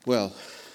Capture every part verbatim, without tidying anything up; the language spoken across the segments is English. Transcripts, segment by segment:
Well,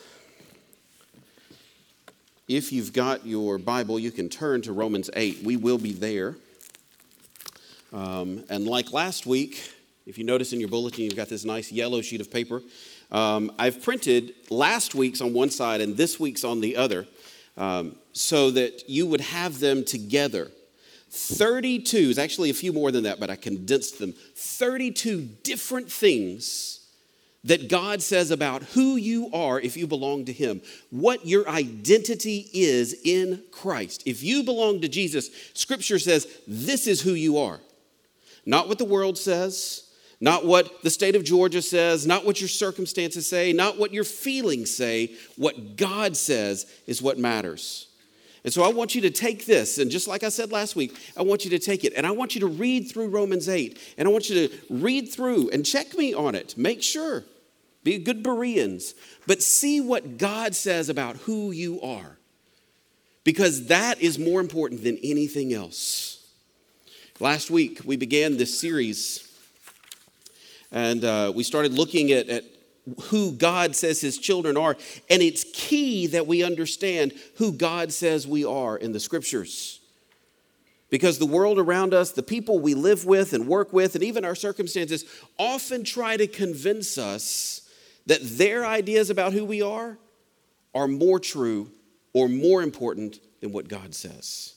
if you've got your Bible, you can turn to Romans eight. We will be there. Um, and like last week, if you notice in your bulletin, you've got this nice yellow sheet of paper. Um, I've printed last week's on one side and this week's on the other, um, so that you would have them together. thirty-two is actually a few more than that, but I condensed them. thirty-two different things that God says about who you are if you belong to Him, what your identity is in Christ. If you belong to Jesus, Scripture says this is who you are. Not what the world says, not what the state of Georgia says, not what your circumstances say, not what your feelings say. What God says is what matters. And so I want you to take this, and just like I said last week, I want you to take it, and I want you to read through Romans eight, and I want you to read through and check me on it. Make sure. Be good Bereans, but see what God says about who you are, because that is more important than anything else. Last week, we began this series, and uh, we started looking at, at who God says His children are, and it's key that we understand who God says we are in the Scriptures. Because the world around us, the people we live with and work with, and even our circumstances often try to convince us that their ideas about who we are are more true or more important than what God says.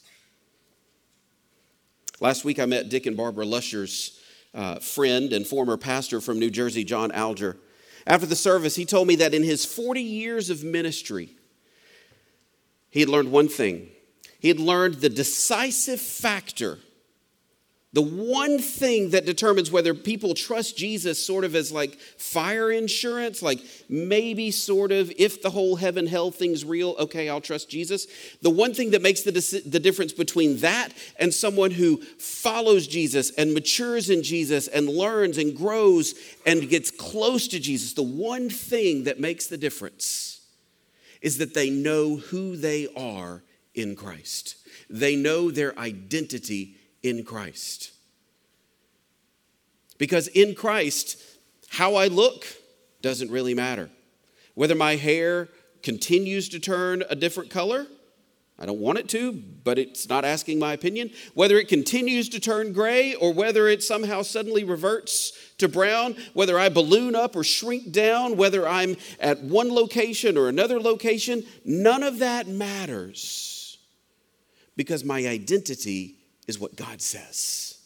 Last week I met Dick and Barbara Lusher's uh, friend and former pastor from New Jersey, John Alger. After the service, he told me that in his forty years of ministry, he had learned one thing. He had learned the decisive factor, the one thing that determines whether people trust Jesus sort of as like fire insurance, like maybe sort of if the whole heaven hell thing's real, okay, I'll trust Jesus. The one thing that makes the, the difference between that and someone who follows Jesus and matures in Jesus and learns and grows and gets close to Jesus, the one thing that makes the difference is that they know who they are in Christ. They know their identity in Christ. Because in Christ, how I look doesn't really matter. Whether my hair continues to turn a different color, I don't want it to, but it's not asking my opinion. Whether it continues to turn gray or whether it somehow suddenly reverts to brown, whether I balloon up or shrink down, whether I'm at one location or another location, none of that matters. Because my identity is what God says.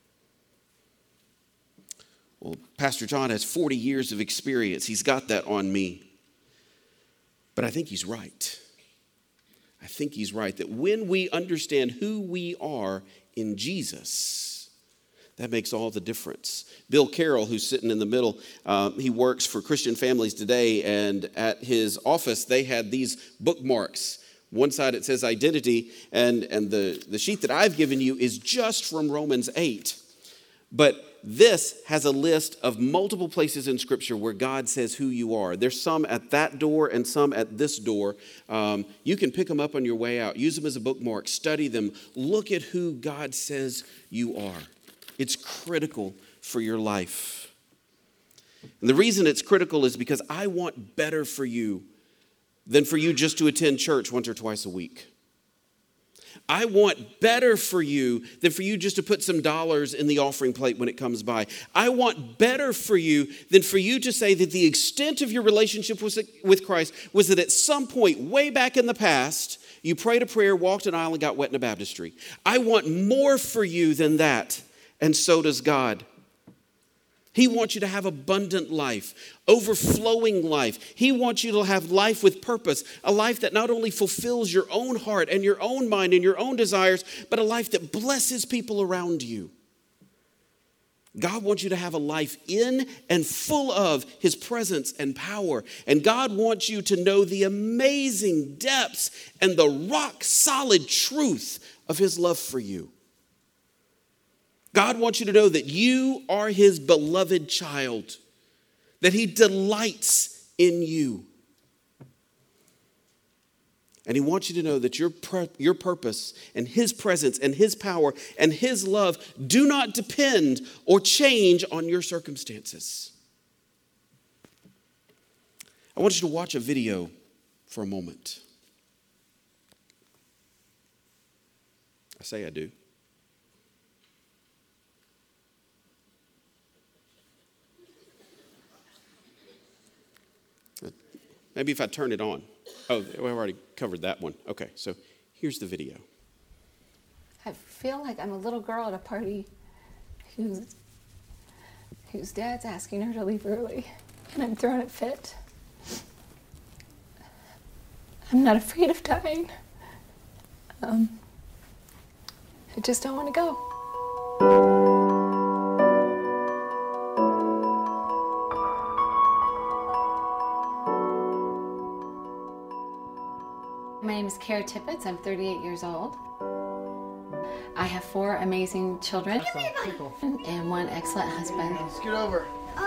Well, Pastor John has forty years of experience. He's got that on me. But I think he's right. I think he's right that when we understand who we are in Jesus, that makes all the difference. Bill Carroll, who's sitting in the middle, uh, he works for Christian Families Today, and at his office, they had these bookmarks. One side it says identity, and, and the, the sheet that I've given you is just from Romans eight. But this has a list of multiple places in Scripture where God says who you are. There's some at that door and some at this door. Um, you can pick them up on your way out. Use them as a bookmark. Study them. Look at who God says you are. It's critical for your life. And the reason it's critical is because I want better for you than for you just to attend church once or twice a week. I want better for you than for you just to put some dollars in the offering plate when it comes by. I want better for you than for you to say that the extent of your relationship with Christ was that at some point way back in the past, you prayed a prayer, walked an aisle, and got wet in a baptistry. I want more for you than that, and so does God. He wants you to have abundant life, overflowing life. He wants you to have life with purpose, a life that not only fulfills your own heart and your own mind and your own desires, but a life that blesses people around you. God wants you to have a life in and full of His presence and power. And God wants you to know the amazing depths and the rock-solid truth of His love for you. God wants you to know that you are His beloved child, that He delights in you. And He wants you to know that your, your purpose and His presence and His power and His love do not depend or change on your circumstances. I want you to watch a video for a moment. I say I do. Maybe if I turn it on. Oh, we've already covered that one. Okay, so here's the video. I feel like I'm a little girl at a party whose, whose dad's asking her to leave early, and I'm throwing a fit. I'm not afraid of dying. Um, I just don't want to go. My name is Kara Tippett. I'm thirty-eight years old. I have four amazing children and, and one excellent husband. Scoot over.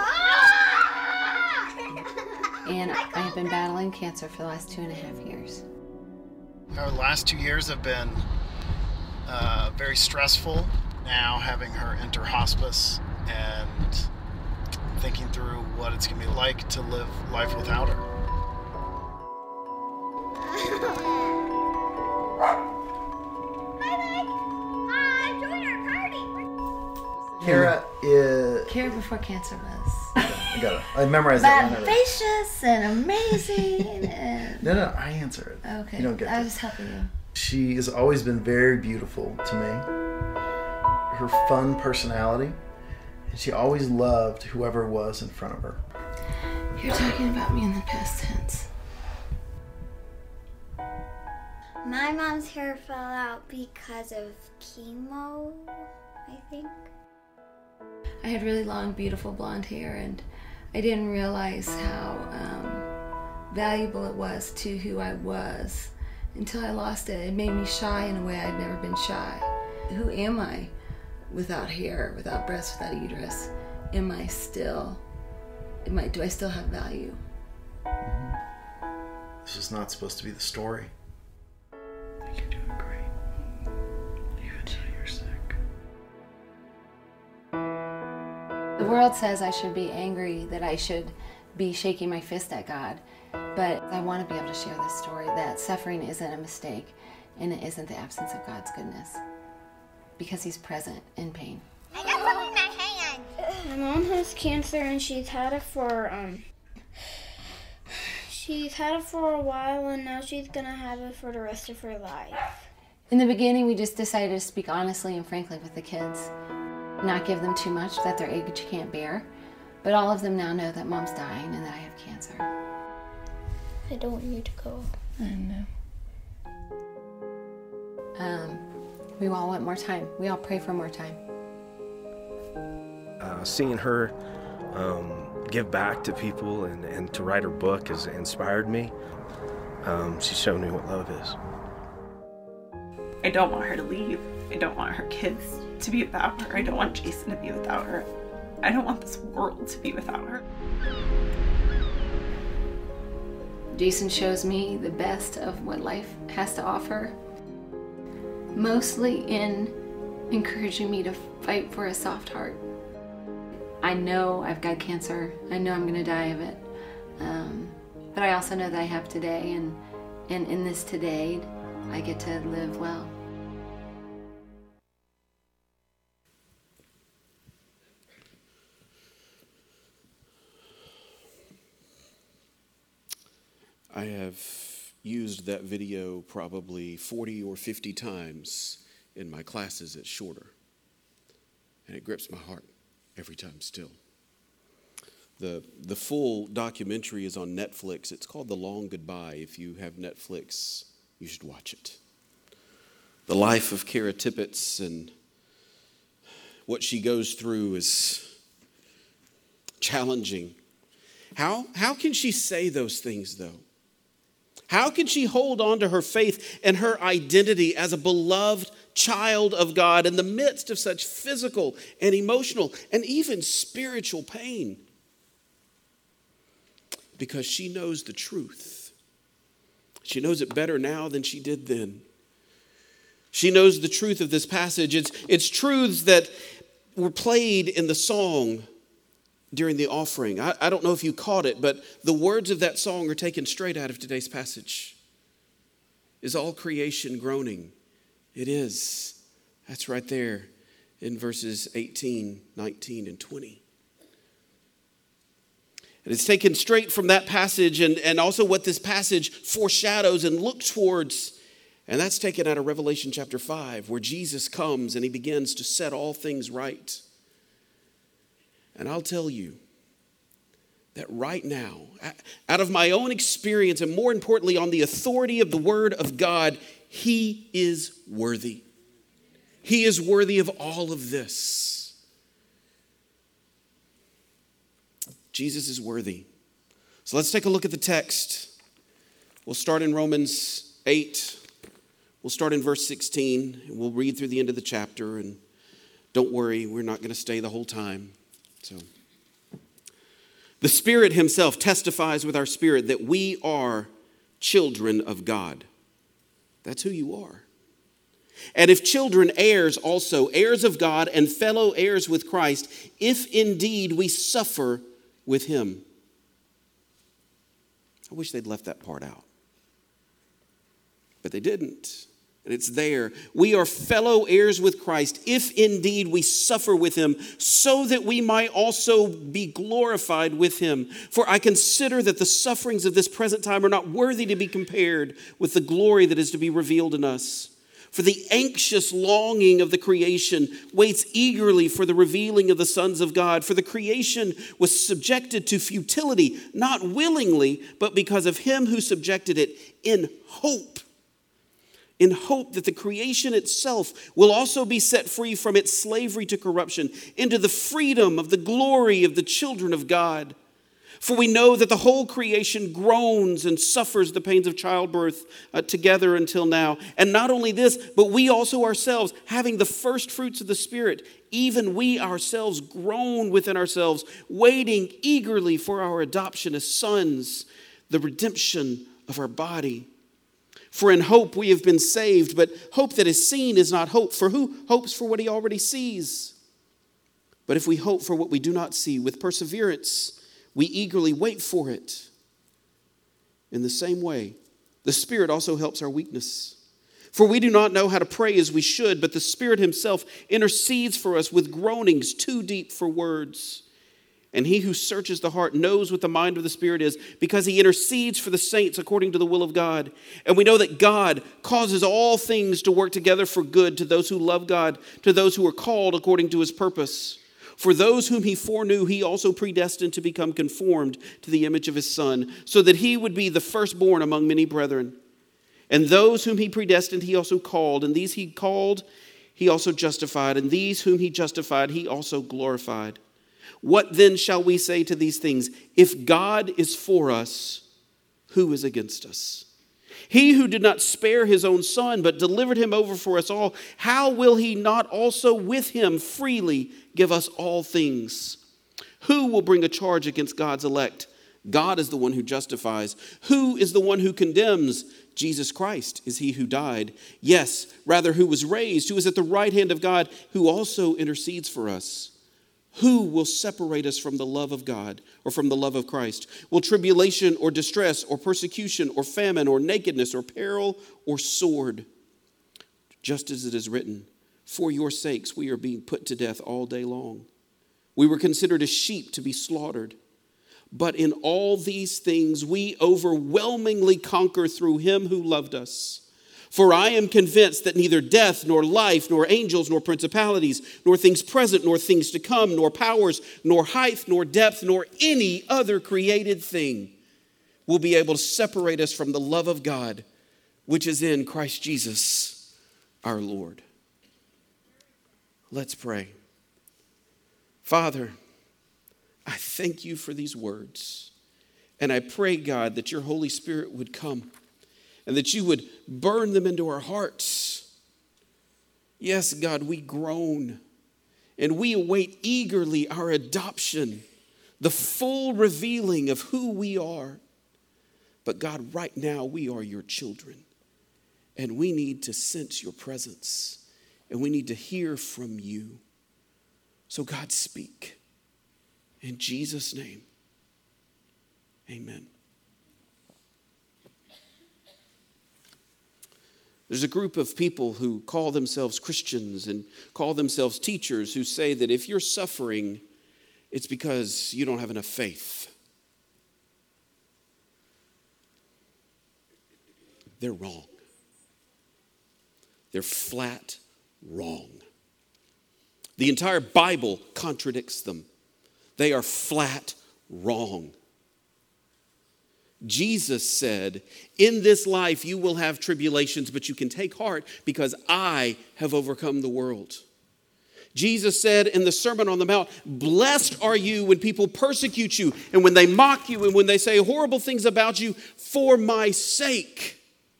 And I have been battling cancer for the last two and a half years. Our last two years have been uh, very stressful. Now having her enter hospice and thinking through what it's going to be like to live life without her. Kara is... Kara before cancer was... I got it. I memorized that one. Vivacious and amazing and... No, no, I answer it. Okay, You don't get I it. was helping you. She has always been very beautiful to me. Her fun personality. And she always loved whoever was in front of her. You're talking about me in the past tense. My mom's hair fell out because of chemo, I think. I had really long, beautiful blonde hair, and I didn't realize how um, valuable it was to who I was until I lost it. It made me shy in a way I'd never been shy. Who am I without hair, without breasts, without a uterus? Am I still, am I, do I still have value? Mm-hmm. This is not supposed to be the story. I think you're doing great. Even though you're sick. The world says I should be angry, that I should be shaking my fist at God, but I want to be able to share this story that suffering isn't a mistake and it isn't the absence of God's goodness, because He's present in pain. I got some in my hand. My mom has cancer and she's had it for um she's had it for a while and now she's gonna have it for the rest of her life. In the beginning, we just decided to speak honestly and frankly with the kids, not give them too much that their age can't bear, but all of them now know that Mom's dying and that I have cancer. I don't want you to go. I know. Um, we all want more time. We all pray for more time. Uh, seeing her um, give back to people and, and to write her book has inspired me. Um, she's shown me what love is. I don't want her to leave. I don't want her kids to be without her. I don't want Jason to be without her. I don't want this world to be without her. Jason shows me the best of what life has to offer, mostly in encouraging me to fight for a soft heart. I know I've got cancer. I know I'm going to die of it. Um, but I also know that I have today, and, and in this today, I get to live well. I have used that video probably forty or fifty times in my classes at Shorter, and it grips my heart every time still. The, the full documentary is on Netflix. It's called The Long Goodbye. If you have Netflix, you should watch it. The life of Kara Tippett and what she goes through is challenging. How, how can she say those things, though? How can she hold on to her faith and her identity as a beloved child of God in the midst of such physical and emotional and even spiritual pain? Because she knows the truth. She knows it better now than she did then. She knows the truth of this passage. It's, it's truths that were played in the song during the offering. I, I don't know if you caught it, but the words of that song are taken straight out of today's passage. Is all creation groaning? It is. That's right there in verses eighteen, nineteen, and twenty. And it's taken straight from that passage and, and also what this passage foreshadows and looks towards. And that's taken out of Revelation chapter five, where Jesus comes and he begins to set all things right. And I'll tell you that right now, out of my own experience, and more importantly, on the authority of the Word of God, he is worthy. He is worthy of all of this. Jesus is worthy. So let's take a look at the text. We'll start in Romans eight. We'll start in verse sixteen. And we'll read through the end of the chapter. And don't worry, we're not going to stay the whole time. So, the Spirit himself testifies with our spirit that we are children of God. That's who you are. And if children, heirs also, heirs of God and fellow heirs with Christ, if indeed we suffer with him. I wish they'd left that part out. But they didn't. And it's there. We are fellow heirs with Christ, if indeed we suffer with him, so that we might also be glorified with him. For I consider that the sufferings of this present time are not worthy to be compared with the glory that is to be revealed in us. For the anxious longing of the creation waits eagerly for the revealing of the sons of God. For the creation was subjected to futility, not willingly, but because of him who subjected it, in hope. In hope that the creation itself will also be set free from its slavery to corruption into the freedom of the glory of the children of God. For we know that the whole creation groans and suffers the pains of childbirth uh, together until now. And not only this, but we also ourselves, having the first fruits of the Spirit, even we ourselves groan within ourselves, waiting eagerly for our adoption as sons, the redemption of our body. For in hope we have been saved, but hope that is seen is not hope. For who hopes for what he already sees? But if we hope for what we do not see, with perseverance we eagerly wait for it. In the same way, the Spirit also helps our weakness. For we do not know how to pray as we should, but the Spirit himself intercedes for us with groanings too deep for words. And he who searches the heart knows what the mind of the Spirit is, because he intercedes for the saints according to the will of God. And we know that God causes all things to work together for good to those who love God, to those who are called according to his purpose. For those whom he foreknew, he also predestined to become conformed to the image of his Son, so that he would be the firstborn among many brethren. And those whom he predestined, he also called. And these he called, he also justified. And these whom he justified, he also glorified. What then shall we say to these things? If God is for us, who is against us? He who did not spare his own Son, but delivered him over for us all, how will he not also with him freely give us all things? Who will bring a charge against God's elect? God is the one who justifies. Who is the one who condemns? Jesus Christ is he who died. Yes, rather who was raised, who is at the right hand of God, who also intercedes for us. Who will separate us from the love of God or from the love of Christ? Will tribulation or distress or persecution or famine or nakedness or peril or sword? Just as it is written, for your sakes we are being put to death all day long. We were considered as sheep to be slaughtered. But in all these things we overwhelmingly conquer through him who loved us. For I am convinced that neither death, nor life, nor angels, nor principalities, nor things present, nor things to come, nor powers, nor height, nor depth, nor any other created thing will be able to separate us from the love of God, which is in Christ Jesus, our Lord. Let's pray. Father, I thank you for these words. And I pray, God, that your Holy Spirit would come and that you would burn them into our hearts. Yes, God, we groan and we await eagerly our adoption, the full revealing of who we are. But God, right now we are your children and we need to sense your presence and we need to hear from you. So God, speak. In Jesus' name, amen. There's a group of people who call themselves Christians and call themselves teachers who say that if you're suffering, it's because you don't have enough faith. They're wrong. They're flat wrong. The entire Bible contradicts them. They are flat wrong. Jesus said, in this life you will have tribulations, but you can take heart because I have overcome the world. Jesus said in the Sermon on the Mount, blessed are you when people persecute you and when they mock you and when they say horrible things about you for my sake.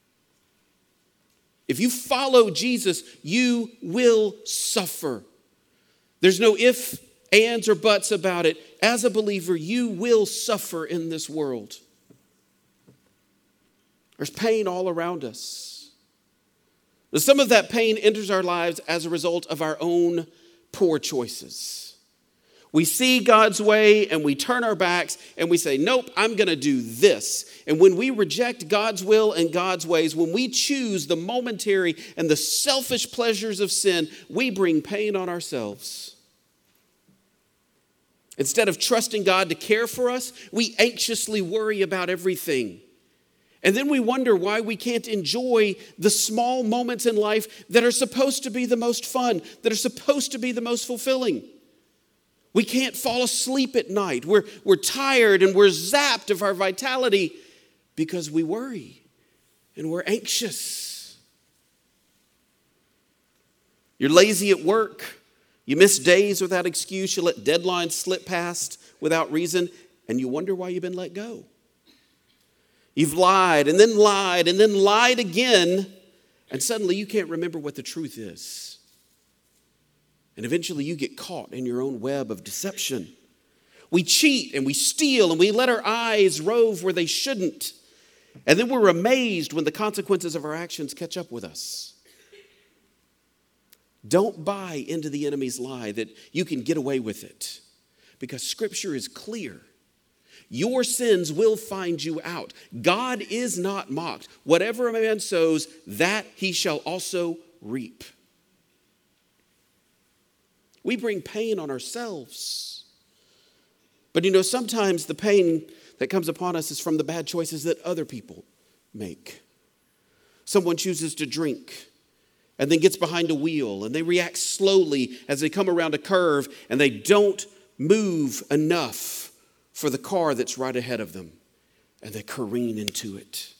If you follow Jesus, you will suffer. There's no ifs, ands, or buts about it. As a believer, you will suffer in this world. There's pain all around us. Some of that pain enters our lives as a result of our own poor choices. We see God's way and we turn our backs and we say, nope, I'm going to do this. And when we reject God's will and God's ways, when we choose the momentary and the selfish pleasures of sin, we bring pain on ourselves. Instead of trusting God to care for us, we anxiously worry about everything. And then we wonder why we can't enjoy the small moments in life that are supposed to be the most fun, that are supposed to be the most fulfilling. We can't fall asleep at night. We're, we're tired and we're zapped of our vitality because we worry and we're anxious. You're lazy at work. You miss days without excuse. You let deadlines slip past without reason, and you wonder why you've been let go. You've lied and then lied and then lied again, and suddenly you can't remember what the truth is. And eventually you get caught in your own web of deception. We cheat and we steal and we let our eyes rove where they shouldn't. And then we're amazed when the consequences of our actions catch up with us. Don't buy into the enemy's lie that you can get away with it, because Scripture is clear. Your sins will find you out. God is not mocked. Whatever a man sows, that he shall also reap. We bring pain on ourselves. But you know, sometimes the pain that comes upon us is from the bad choices that other people make. Someone chooses to drink and then gets behind a wheel, and they react slowly as they come around a curve, and they don't move enough for the car that's right ahead of them, and they careen into it.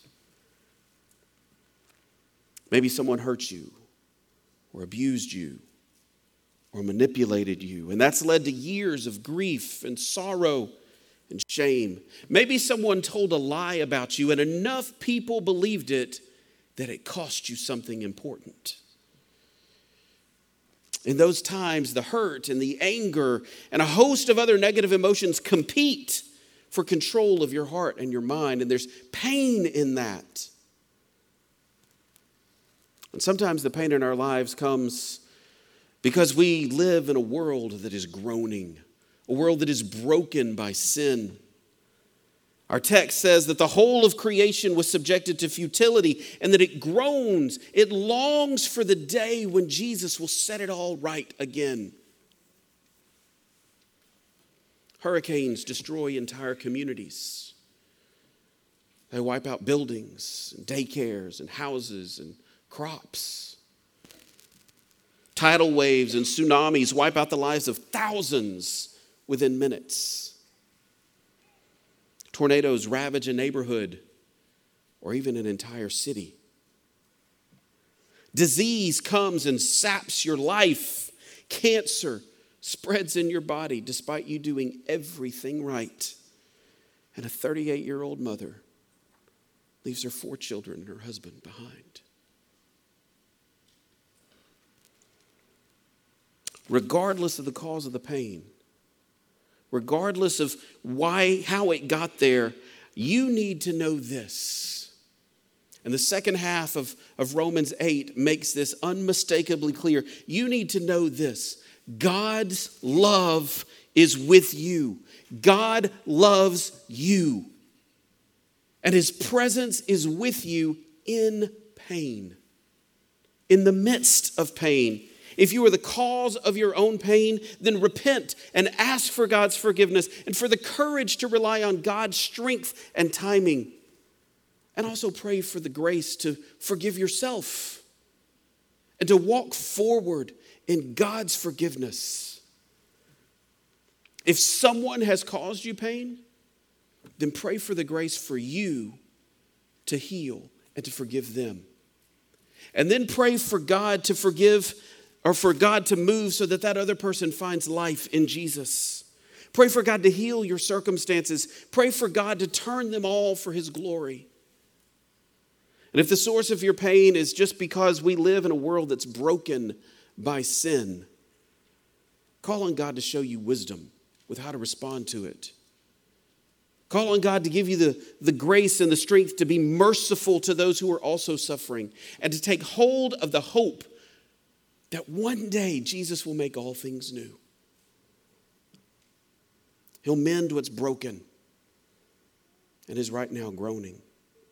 Maybe someone hurt you or abused you or manipulated you, and that's led to years of grief and sorrow and shame. Maybe someone told a lie about you and enough people believed it that it cost you something important. In those times, the hurt and the anger and a host of other negative emotions compete for control of your heart and your mind, and there's pain in that. And sometimes the pain in our lives comes because we live in a world that is groaning, a world that is broken by sin. Our text says that the whole of creation was subjected to futility and that it groans, it longs for the day when Jesus will set it all right again. Hurricanes destroy entire communities. They wipe out buildings, and daycares, and houses, and crops. Tidal waves and tsunamis wipe out the lives of thousands within minutes. Tornadoes ravage a neighborhood or even an entire city. Disease comes and saps your life. Cancer spreads in your body despite you doing everything right. And a thirty-eight-year-old mother leaves her four children and her husband behind. Regardless of the cause of the pain, regardless of why, how it got there, you need to know this. And the second half of, of Romans eight makes this unmistakably clear. You need to know this. God's love is with you. God loves you. And his presence is with you in pain, in the midst of pain. If you are the cause of your own pain, then repent and ask for God's forgiveness and for the courage to rely on God's strength and timing. And also pray for the grace to forgive yourself and to walk forward in God's forgiveness. If someone has caused you pain, then pray for the grace for you to heal and to forgive them. And then pray for God to forgive, or for God to move so that that other person finds life in Jesus. Pray for God to heal your circumstances. Pray for God to turn them all for his glory. And if the source of your pain is just because we live in a world that's broken by sin, call on God to show you wisdom with how to respond to it. Call on God to give you the, the grace and the strength to be merciful to those who are also suffering and to take hold of the hope that one day Jesus will make all things new. He'll mend what's broken and is right now groaning.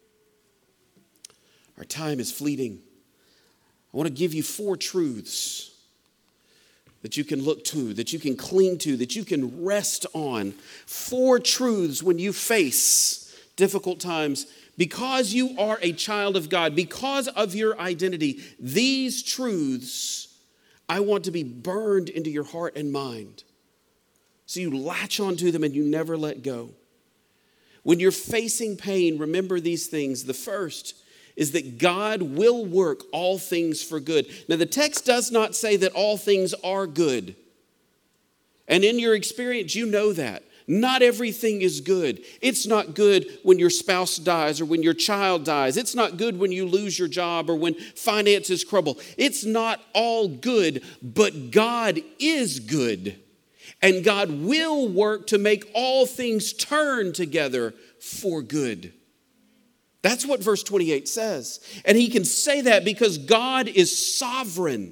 Our time is fleeting. I want to give you four truths that you can look to, that you can cling to, that you can rest on. Four truths when you face difficult times. Because you are a child of God, because of your identity, these truths I want to be burned into your heart and mind. So you latch onto them and you never let go. When you're facing pain, remember these things. The first is that God will work all things for good. Now, the text does not say that all things are good. And in your experience, you know that. Not everything is good. It's not good when your spouse dies or when your child dies. It's not good when you lose your job or when finances crumble. It's not all good, but God is good. And God will work to make all things turn together for good. That's what verse twenty-eight says. And he can say that because God is sovereign.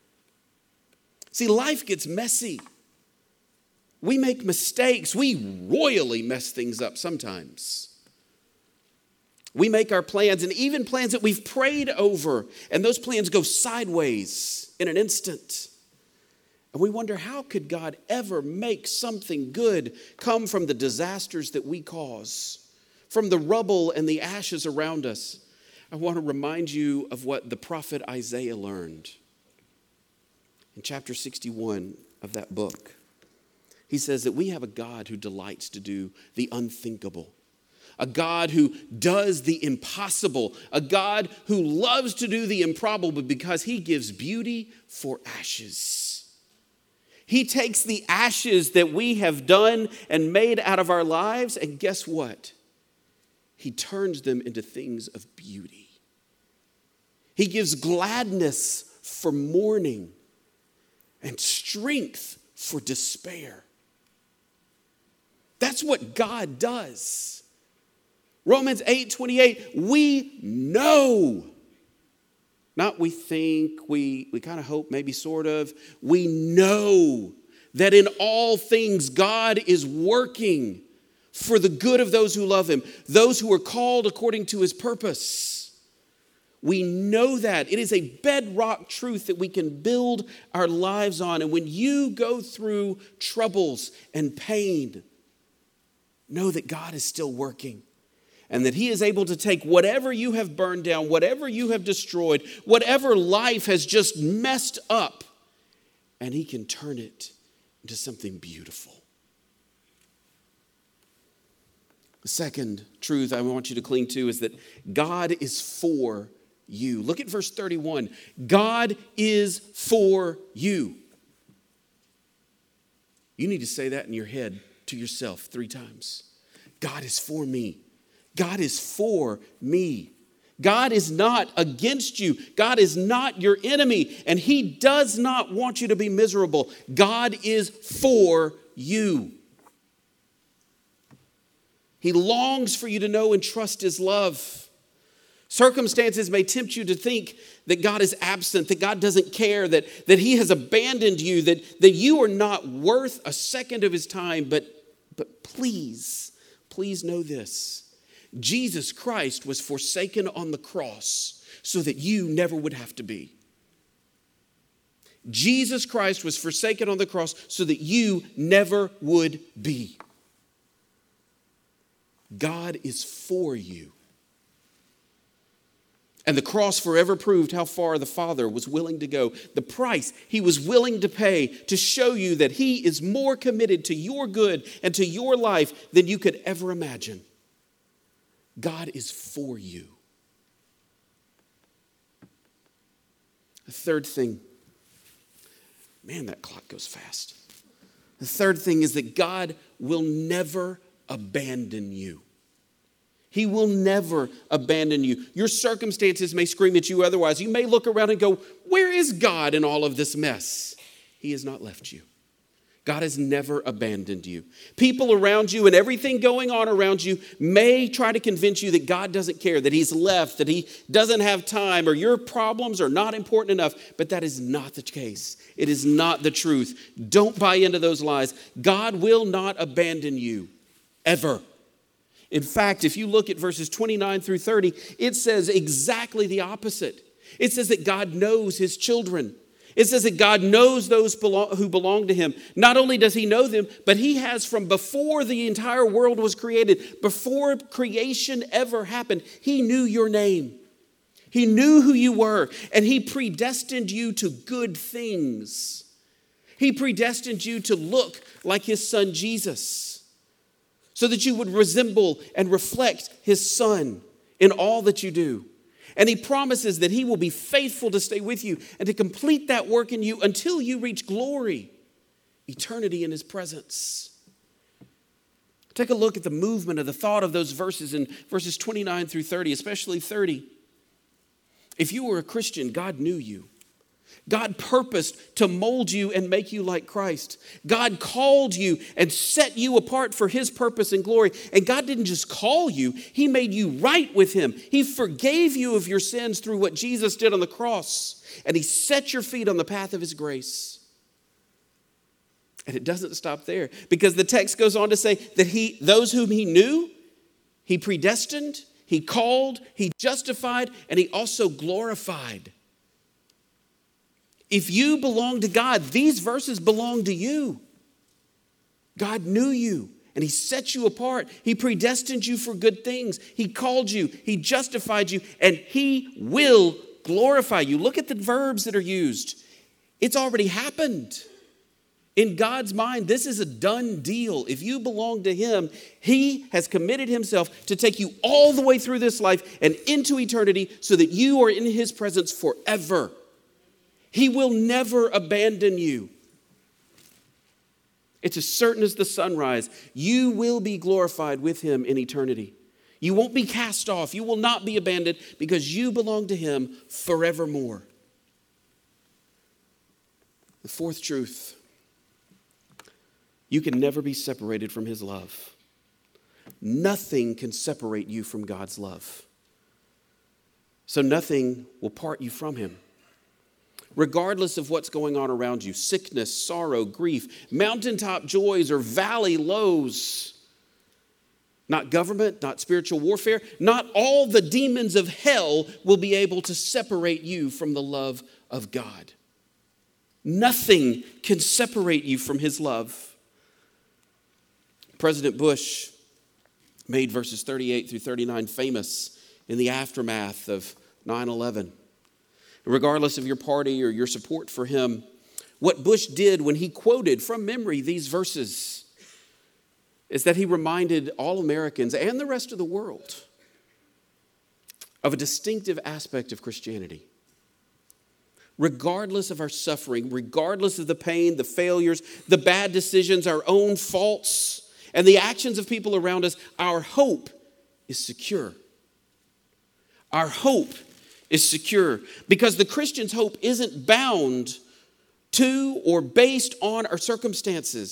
See, life gets messy. We make mistakes. We royally mess things up sometimes. We make our plans, and even plans that we've prayed over, and those plans go sideways in an instant. And we wonder, how could God ever make something good come from the disasters that we cause? From the rubble and the ashes around us? I want to remind you of what the prophet Isaiah learned in chapter sixty-one of that book. He says that we have a God who delights to do the unthinkable, a God who does the impossible, a God who loves to do the improbable because he gives beauty for ashes. He takes the ashes that we have done and made out of our lives, and guess what? He turns them into things of beauty. He gives gladness for mourning and strength for despair. That's what God does. Romans eight twenty-eight, we know. Not we think, we, we kind of hope, maybe sort of. We know that in all things God is working for the good of those who love him, those who are called according to his purpose. We know that. It is a bedrock truth that we can build our lives on. And when you go through troubles and pain, know that God is still working and that he is able to take whatever you have burned down, whatever you have destroyed, whatever life has just messed up, and he can turn it into something beautiful. The second truth I want you to cling to is that God is for you. Look at verse thirty-one. God is for you. You need to say that in your head to yourself three times. God is for me. God is for me. God is not against you. God is not your enemy, and he does not want you to be miserable. God is for you. He longs for you to know and trust his love. Circumstances may tempt you to think that God is absent, that God doesn't care, that, that he has abandoned you, that, that you are not worth a second of his time. But, but please, please know this. Jesus Christ was forsaken on the cross so that you never would have to be. Jesus Christ was forsaken on the cross so that you never would be. God is for you. And the cross forever proved how far the Father was willing to go. The price he was willing to pay to show you that he is more committed to your good and to your life than you could ever imagine. God is for you. The third thing, man, that clock goes fast. The third thing is that God will never abandon you. He will never abandon you. Your circumstances may scream at you otherwise. You may look around and go, where is God in all of this mess? He has not left you. God has never abandoned you. People around you and everything going on around you may try to convince you that God doesn't care, that he's left, that he doesn't have time, or your problems are not important enough. But that is not the case. It is not the truth. Don't buy into those lies. God will not abandon you, ever. In fact, if you look at verses twenty-nine through thirty, it says exactly the opposite. It says that God knows his children. It says that God knows those who belong to him. Not only does he know them, but he has from before the entire world was created, before creation ever happened, he knew your name. He knew who you were, and he predestined you to good things. He predestined you to look like his son Jesus, so that you would resemble and reflect his son in all that you do. And he promises that he will be faithful to stay with you and to complete that work in you until you reach glory, eternity in his presence. Take a look at the movement of the thought of those verses in verses twenty-nine through thirty, especially thirty. If you were a Christian, God knew you. God purposed to mold you and make you like Christ. God called you and set you apart for his purpose and glory. And God didn't just call you, he made you right with him. He forgave you of your sins through what Jesus did on the cross. And he set your feet on the path of his grace. And it doesn't stop there, because the text goes on to say that he, those whom he knew, he predestined, he called, he justified, and he also glorified. If you belong to God, these verses belong to you. God knew you and he set you apart. He predestined you for good things. He called you, he justified you, and he will glorify you. Look at the verbs that are used. It's already happened. In God's mind, this is a done deal. If you belong to him, he has committed himself to take you all the way through this life and into eternity so that you are in his presence forever. He will never abandon you. It's as certain as the sunrise. You will be glorified with him in eternity. You won't be cast off. You will not be abandoned because you belong to him forevermore. The fourth truth, you can never be separated from his love. Nothing can separate you from God's love. So nothing will part you from him. Regardless of what's going on around you, sickness, sorrow, grief, mountaintop joys, or valley lows, not government, not spiritual warfare, not all the demons of hell will be able to separate you from the love of God. Nothing can separate you from his love. President Bush made verses thirty-eight through thirty-nine famous in the aftermath of nine eleven. Regardless of your party or your support for him, what Bush did when he quoted from memory these verses is that he reminded all Americans and the rest of the world of a distinctive aspect of Christianity. Regardless of our suffering, regardless of the pain, the failures, the bad decisions, our own faults, and the actions of people around us, our hope is secure. Our hope is secure because the Christian's hope isn't bound to or based on our circumstances.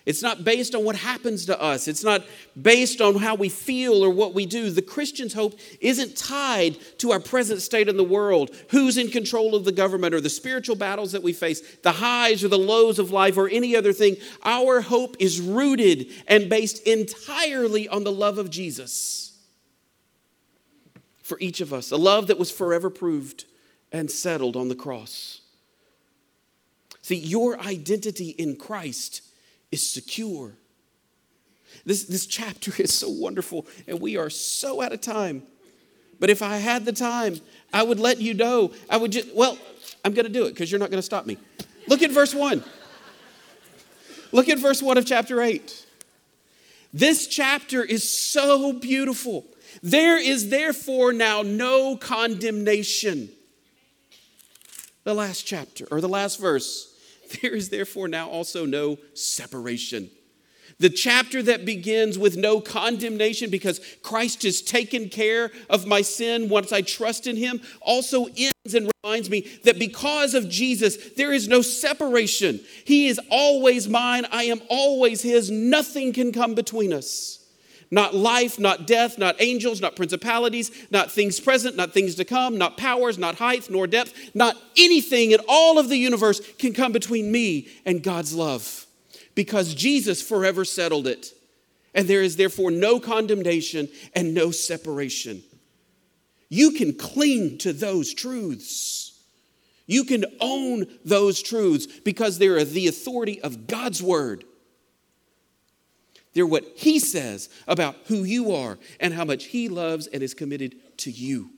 It's not based on what happens to us. It's not based on how we feel or what we do. The Christian's hope isn't tied to our present state in the world, who's in control of the government or the spiritual battles that we face, the highs or the lows of life or any other thing. Our hope is rooted and based entirely on the love of Jesus for each of us, a love that was forever proved and settled on the cross. See, your identity in Christ is secure. This, this chapter is so wonderful, and we are so out of time. But if I had the time, I would let you know. I would just, well, I'm going to do it because you're not going to stop me. Look at verse one. Look at verse one of chapter eight. This chapter is so beautiful. There is therefore now no condemnation. The last chapter, or the last verse. There is therefore now also no separation. The chapter that begins with no condemnation because Christ has taken care of my sin once I trust in him also ends and reminds me that because of Jesus, there is no separation. He is always mine. I am always his. Nothing can come between us. Not life, not death, not angels, not principalities, not things present, not things to come, not powers, not height, nor depth, not anything in all of the universe can come between me and God's love because Jesus forever settled it. And there is therefore no condemnation and no separation. You can cling to those truths. You can own those truths because they are the authority of God's word. They're what he says about who you are and how much he loves and is committed to you.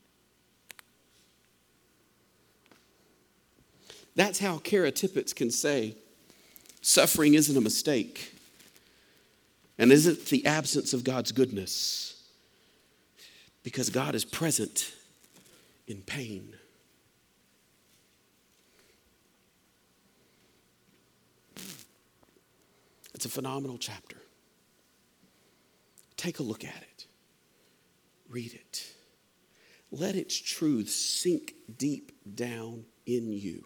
That's how Kara Tippett can say suffering isn't a mistake and isn't the absence of God's goodness because God is present in pain. It's a phenomenal chapter. Take a look at it. Read it. Let its truths sink deep down in you.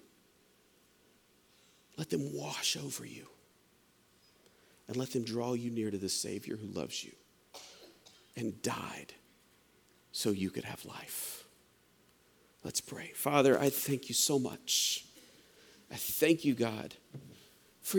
Let them wash over you. And let them draw you near to the Savior who loves you and died so you could have life. Let's pray. Father, I thank you so much. I thank you, God,